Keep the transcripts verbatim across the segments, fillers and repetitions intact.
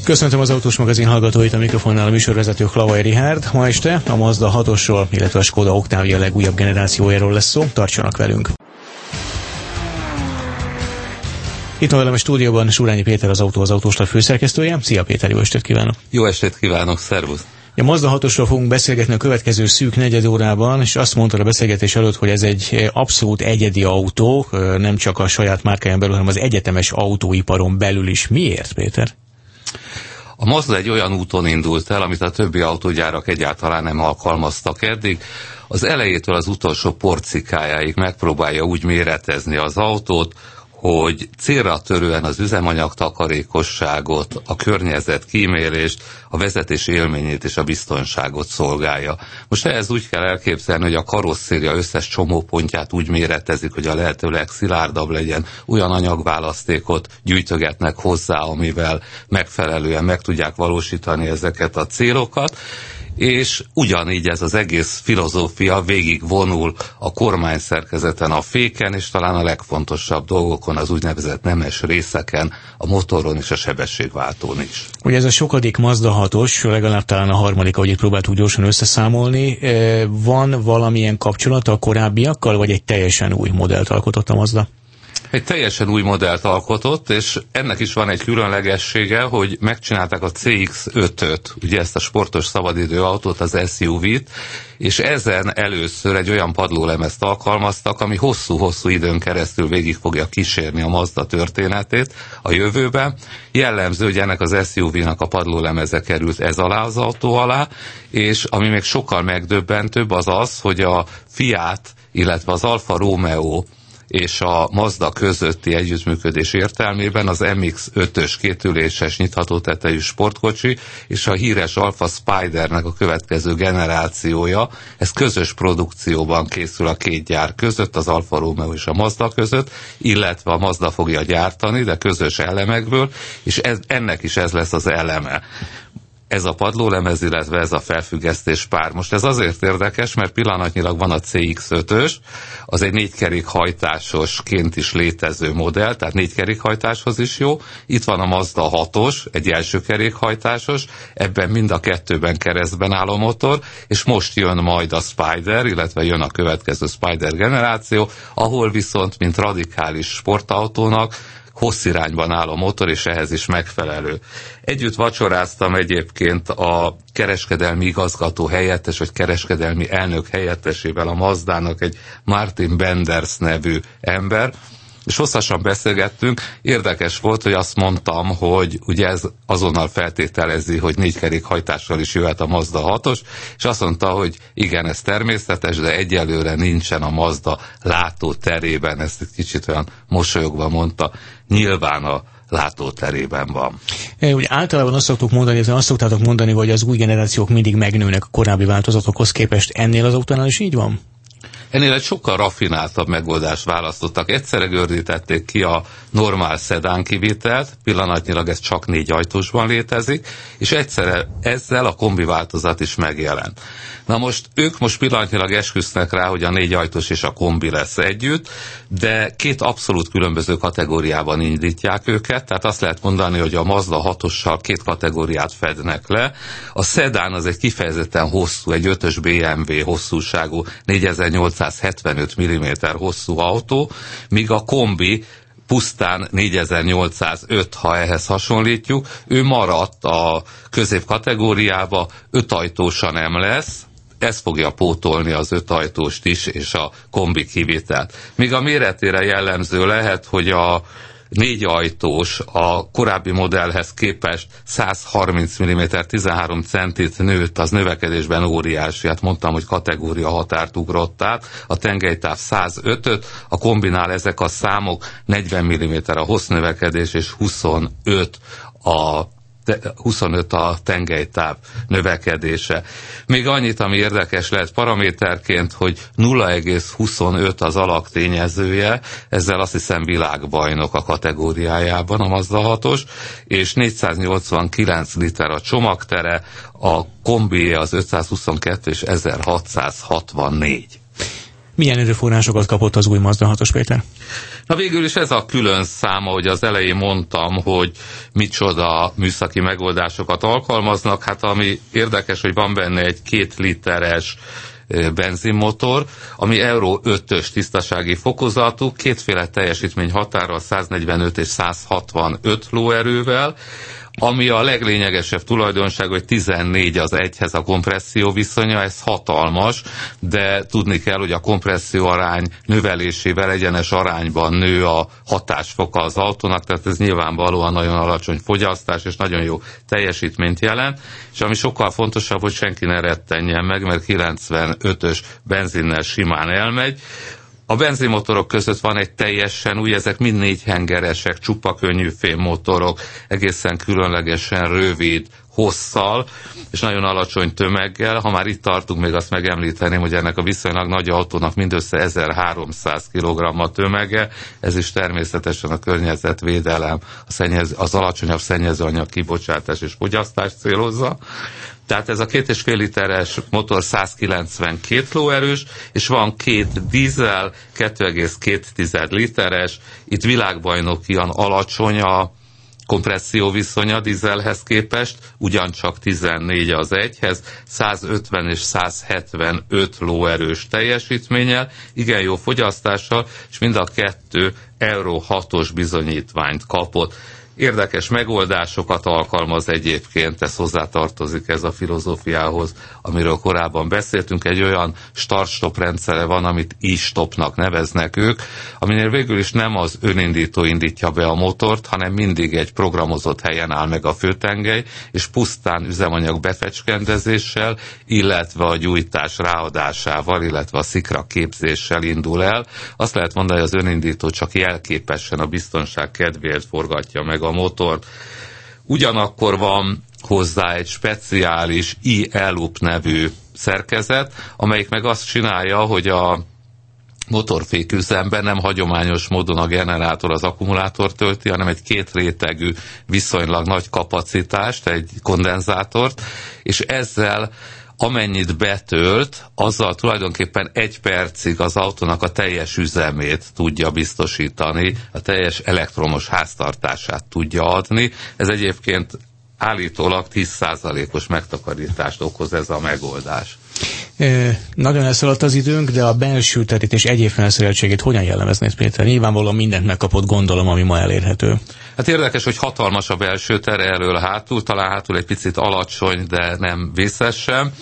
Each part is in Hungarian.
Köszöntöm az Autós Magazin hallgatóit, a mikrofonnál a műsorvezető Hlawai Richárd. Ma este a Mazda hatosról, illetve a Skoda Octavia legújabb generációjáról lesz szó. Tartsanak velünk! Itt van velem a stúdióban Surányi Péter, az Autó az Autóslat főszerkesztője. Szia Péter, jó estét kívánok! Jó estét kívánok, szervusz! A Mazda hatosról fogunk beszélgetni a következő szűk negyed órában, és azt mondtad a beszélgetés előtt, hogy ez egy abszolút egyedi autó, nem csak a saját márkáján belül, hanem az egyetemes autóiparon belül is. Miért, Péter? A Mazda egy olyan úton indult el, amit a többi autógyárak egyáltalán nem alkalmaztak eddig. Az elejétől az utolsó porcikájáig megpróbálja úgy méretezni az autót, hogy célra törően az üzemanyag takarékosságot, a környezet kímélést, a vezetés élményét és a biztonságot szolgálja. Most ehhez úgy kell elképzelni, hogy a karosszéria összes csomópontját úgy méretezik, hogy a lehető legszilárdabb legyen, olyan anyagválasztékot gyűjtögetnek hozzá, amivel megfelelően meg tudják valósítani ezeket a célokat, és ugyanígy ez az egész filozófia végig vonul a kormányszerkezeten, a féken, és talán a legfontosabb dolgokon, az úgynevezett nemes részeken, a motoron és a sebességváltón is. Ugye ez a sokadik Mazda hatos, legalább talán a harmadik, ahogy itt próbáltuk gyorsan összeszámolni, van valamilyen kapcsolata a korábbiakkal, vagy egy teljesen új modellt alkotott a Mazda? Egy teljesen új modellt alkotott, és ennek is van egy különlegessége, hogy megcsinálták a cé iksz ötöt, ugye ezt a sportos szabadidő autót, az es u vét, és ezen először egy olyan padlólemezt alkalmaztak, ami hosszú-hosszú időn keresztül végig fogja kísérni a Mazda történetét a jövőben. Jellemző, hogy ennek az es u vénak a padlólemeze került ez alá az autó alá, és ami még sokkal megdöbbentőbb az az, hogy a Fiat, illetve az Alfa Romeo és a Mazda közötti együttműködés értelmében az em iksz ötös kétüléses nyitható tetejű sportkocsi és a híres Alfa Spidernek a következő generációja, ez közös produkcióban készül a két gyár között, az Alfa Romeo és a Mazda között, illetve a Mazda fogja gyártani, de közös elemekből, és ez, ennek is ez lesz az eleme. Ez a padlólemez, illetve ez a felfüggesztés pár. Most ez azért érdekes, mert pillanatnyilag van a cé iksz ötös, az egy négykerékhajtásosként is létező modell, tehát négykerékhajtáshoz is jó. Itt van a Mazda hatos, egy első kerékhajtásos, ebben mind a kettőben keresztben áll a motor, és most jön majd a Spider, illetve jön a következő Spider generáció, ahol viszont, mint radikális sportautónak, hosszirányban áll a motor, és ehhez is megfelelő. Együtt vacsoráztam egyébként a kereskedelmi igazgató helyettes, vagy kereskedelmi elnök helyettesével a Mazdának, egy Martin Benders nevű ember, és hosszasan beszélgettünk. Érdekes volt, hogy azt mondtam, hogy ugye ez azonnal feltételezi, hogy négykerékhajtással is jöhet a Mazda hatos, és azt mondta, hogy igen, ez természetes, de egyelőre nincsen a Mazda látóterében, ezt egy kicsit olyan mosolyogva mondta, nyilván a látóterében van. Úgy általában azt szoktuk mondani, azt szoktátok mondani, hogy az új generációk mindig megnőnek a korábbi változatokhoz képest. Ennél az autónál is így van? Ennél egy sokkal raffináltabb megoldást választottak. Egyszerre gördítették ki a normál szedán kivitelt, pillanatnyilag ez csak négy ajtósban létezik, és egyszerre ezzel a kombi változat is megjelent. Na most ők most pillanatnyilag esküsznek rá, hogy a négy ajtós és a kombi lesz együtt, de két abszolút különböző kategóriában indítják őket, tehát azt lehet mondani, hogy a Mazda hatossal két kategóriát fednek le. A szedán az egy kifejezetten hosszú, egy ötös bé em vé hosszúságú, négyezer-nyolcszázhetvenöt milliméter hosszú autó, míg a kombi pusztán négyezer-nyolcszázöt, ha ehhez hasonlítjuk, ő maradt a középkategóriába, öt ajtósa nem lesz, ez fogja pótolni az öt ajtóst is, és a kombi kivitelt. Míg a méretére jellemző lehet, hogy a négy ajtós a korábbi modellhez képest száz harminc milliméter, tizenhárom centit nőtt, az növekedésben óriási, hát mondtam, hogy kategória határt ugrott át, a tengelytáv száz ötöt, a kombinál ezek a számok negyven milliméter a hossz-növekedés és huszonöt a huszonöt a tengelytáv növekedése. Még annyit, ami érdekes lehet paraméterként, hogy nulla egész huszonöt az alaktényezője, ezzel azt hiszem világbajnok a kategóriájában a Mazda hatos, és négyszáznyolcvankilenc liter a csomagtere, a kombi az ötszázhuszonkettő és ezerhatszázhatvannégy. Milyen erőforrásokat kapott az új Mazda hatos, Péter? Na végül is ez a külön száma, hogy az elején mondtam, hogy micsoda műszaki megoldásokat alkalmaznak. Hát ami érdekes, hogy van benne egy két literes benzinmotor, ami Euro ötös tisztasági fokozatú, kétféle teljesítmény határral, száznegyvenöt és százhatvanöt lóerővel, ami a leglényegesebb tulajdonság, hogy tizennégy az egyhez a kompresszió viszonya, ez hatalmas, de tudni kell, hogy a kompresszió arány növelésével egyenes arányban nő a hatásfoka az autónak, tehát ez nyilvánvalóan nagyon alacsony fogyasztás és nagyon jó teljesítményt jelent, és ami sokkal fontosabb, hogy senki ne rettenjen meg, mert kilencvenötös benzinnel simán elmegy. A benzinmotorok között van egy teljesen új, ezek mind négyhengeresek, csupa könnyű fémmotorok, egészen különlegesen rövid hosszal, és nagyon alacsony tömeggel. Ha már itt tartunk, még azt megemlíteném, hogy ennek a viszonylag nagy autónak mindössze ezerháromszáz kilogramm a tömege, ez is természetesen a környezetvédelem, a szennyez, az alacsonyabb szennyezőanyag kibocsátás és fogyasztást célozza. Tehát ez a két és fél literes motor százkilencvenkét lóerős, és van két dízel, kettő egész két literes, itt világbajnokian alacsony a kompresszió viszonya dízelhez képest, ugyancsak tizennégy az egyhez, százötven és százhetvenöt lóerős teljesítménnyel, igen jó fogyasztással, és mind a kettő Euro hatos bizonyítványt kapott. Érdekes megoldásokat alkalmaz egyébként, ez hozzátartozik ez a filozófiához, amiről korábban beszéltünk. Egy olyan start-stop rendszere van, amit e-stopnak neveznek ők, aminél végül is nem az önindító indítja be a motort, hanem mindig egy programozott helyen áll meg a főtengely, és pusztán üzemanyag befecskendezéssel, illetve a gyújtás ráadásával, illetve a szikra képzéssel indul el. Azt lehet mondani, hogy az önindító csak jelképesen a biztonság kedvéért forgatja meg a motort. Ugyanakkor van hozzá egy speciális e-loop nevű szerkezet, amelyik meg azt csinálja, hogy a motorféküzemben nem hagyományos módon a generátor az akkumulátor tölti, hanem egy két rétegű, viszonylag nagy kapacitást, egy kondenzátort, és ezzel amennyit betölt, azzal tulajdonképpen egy percig az autónak a teljes üzemét tudja biztosítani, a teljes elektromos háztartását tudja adni. Ez egyébként állítólag tíz százalékos megtakarítást okoz ez a megoldás. E, nagyon elszaladt az időnk, de a belső terét és egyéb felszereltségét hogyan jellemeznéd, Péter? Nyilvánvalóan mindent megkapott, gondolom, ami ma elérhető. Hát érdekes, hogy hatalmas a belső tere elől hátul, talán hátul egy picit alacsony, de nem vészes sem,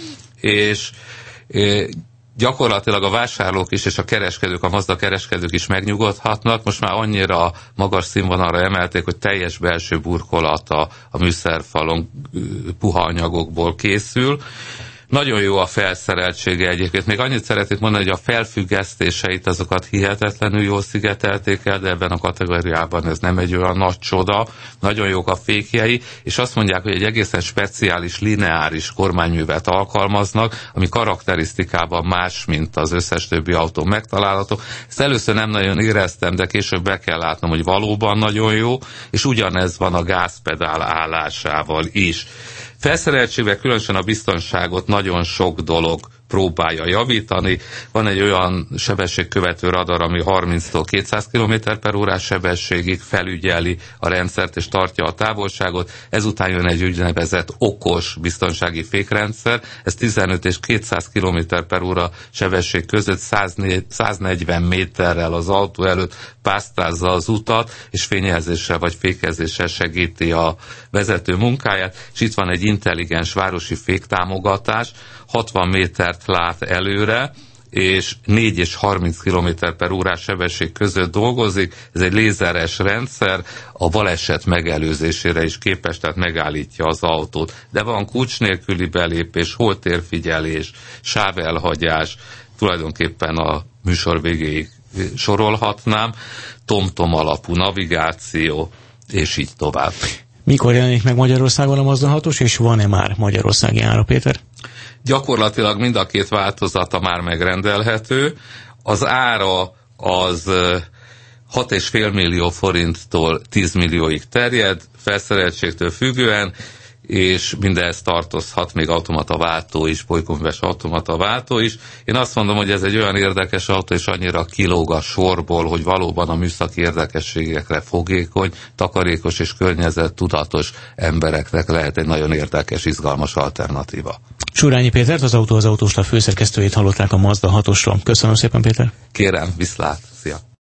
és e, gyakorlatilag a vásárlók is és a kereskedők, a Mazda kereskedők is megnyugodhatnak. Most már annyira magas színvonalra emelték, hogy teljes belső burkolata a műszerfalon puha anyagokból készül. Nagyon jó a felszereltsége egyébként. Még annyit szeretnék mondani, hogy a felfüggesztéseit, azokat hihetetlenül jól szigetelték el, de ebben a kategóriában ez nem egy olyan nagy csoda. Nagyon jók a fékjei, és azt mondják, hogy egy egészen speciális lineáris kormányművet alkalmaznak, ami karakterisztikában más, mint az összes többi autó megtalálható. Ezt először nem nagyon éreztem, de később be kell látnom, hogy valóban nagyon jó, és ugyanez van a gázpedál állásával is. Felszereltségben különösen a biztonságot nagyon sok dolog próbálja javítani. Van egy olyan sebességkövető radar, ami harminctól kétszáz kilométer per órás sebességig felügyeli a rendszert és tartja a távolságot. Ezután jön egy úgynevezett okos biztonsági fékrendszer. Ez tizenöt és kétszáz kilométer per óra sebesség között száznegyven méterrel az autó előtt pásztázza az utat, és fényjelzéssel vagy fékezéssel segíti a vezető munkáját. És itt van egy intelligens városi féktámogatás, hatvan métert lát előre, és négy és harminc kilométer per órás sebesség között dolgozik. Ez egy lézeres rendszer, a baleset megelőzésére is képes, tehát megállítja az autót. De van kulcs nélküli belépés, holtérfigyelés, sávelhagyás, tulajdonképpen a műsor végéig sorolhatnám, TomTom alapú navigáció, és így tovább. Mikor jelenik meg Magyarországon a Mazda hatos, és van-e már magyarországi ára, Péter? Gyakorlatilag mind a két változata már megrendelhető. Az ára az hat egész öt millió forinttól tíz millióig terjed, felszereltségtől függően, és mindehhez tartozhat még automata váltó is, bolykoműves automata váltó is. Én azt mondom, hogy ez egy olyan érdekes autó, és annyira kilóg a sorból, hogy valóban a műszaki érdekességekre fogékony, takarékos és környezettudatos embereknek lehet egy nagyon érdekes, izgalmas alternatíva. Surányi Pétert, az Autó az Autóstáb főszerkesztőjét hallották a Mazda hatosról. Köszönöm szépen, Péter. Kérem, viszlát. Szia.